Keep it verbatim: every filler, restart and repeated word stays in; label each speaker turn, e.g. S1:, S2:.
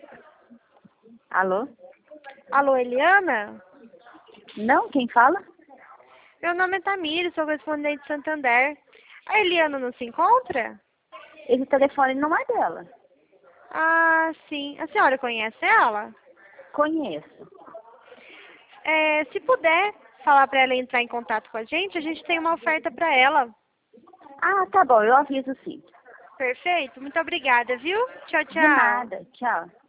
S1: Alô?
S2: Alô, Eliana?
S1: Não, quem fala?
S2: Meu nome é Tamires, sou correspondente de Santander. A Eliana não se encontra?
S1: Esse telefone não é dela.
S2: Ah, sim. A senhora conhece ela?
S1: Conheço.
S2: É, se puder falar para ela entrar em contato com a gente, a gente tem uma oferta para ela.
S1: Ah, tá bom, eu aviso sim.
S2: Perfeito? Muito obrigada, viu? Tchau,
S1: De
S2: tchau.
S1: nada, tchau.